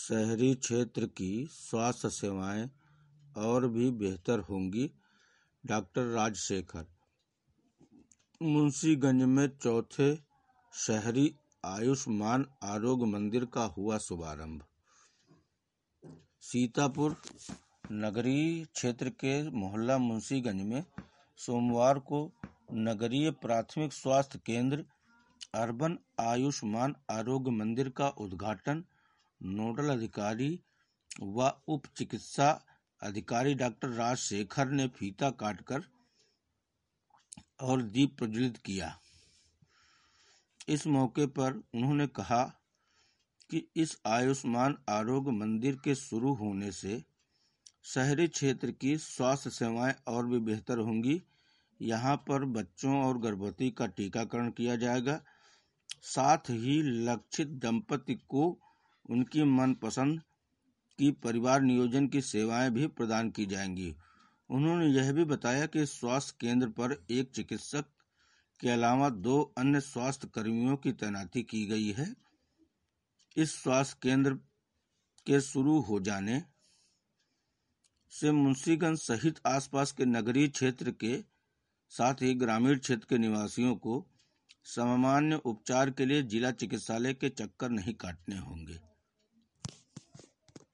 शहरी क्षेत्र की स्वास्थ्य सेवाएं और भी बेहतर होंगी। डॉक्टर राजशेखर। मुंशीगंज में चौथे शहरी आयुष्मान आरोग्य मंदिर का हुआ शुभारंभ। सीतापुर नगरीय क्षेत्र के मोहल्ला मुंशीगंज में सोमवार को नगरीय प्राथमिक स्वास्थ्य केंद्र अर्बन आयुष्मान आरोग्य मंदिर का उद्घाटन नोडल अधिकारी व उप चिकित्सा अधिकारी डॉक्टर राजशेखर ने फीता काटकर और दीप प्रज्वलित किया। इस मौके पर उन्होंने कहा कि इस आयुष्मान आरोग्य मंदिर के शुरू होने से शहरी क्षेत्र की स्वास्थ्य सेवाएं और भी बेहतर होंगी। यहां पर बच्चों और गर्भवती का टीकाकरण किया जाएगा। साथ ही लक्षित दंपति को उनकी मनपसंद की परिवार नियोजन की सेवाएं भी प्रदान की जाएंगी। उन्होंने यह भी बताया कि स्वास्थ्य केंद्र पर एक चिकित्सक के अलावा 2 अन्य स्वास्थ्य कर्मियों की तैनाती की गई है। इस स्वास्थ्य केंद्र के शुरू हो जाने से मुंशीगंज सहित आसपास के नगरीय क्षेत्र के साथ ही ग्रामीण क्षेत्र के निवासियों को सामान्य उपचार के लिए जिला चिकित्सालय के चक्कर नहीं काटने होंगे।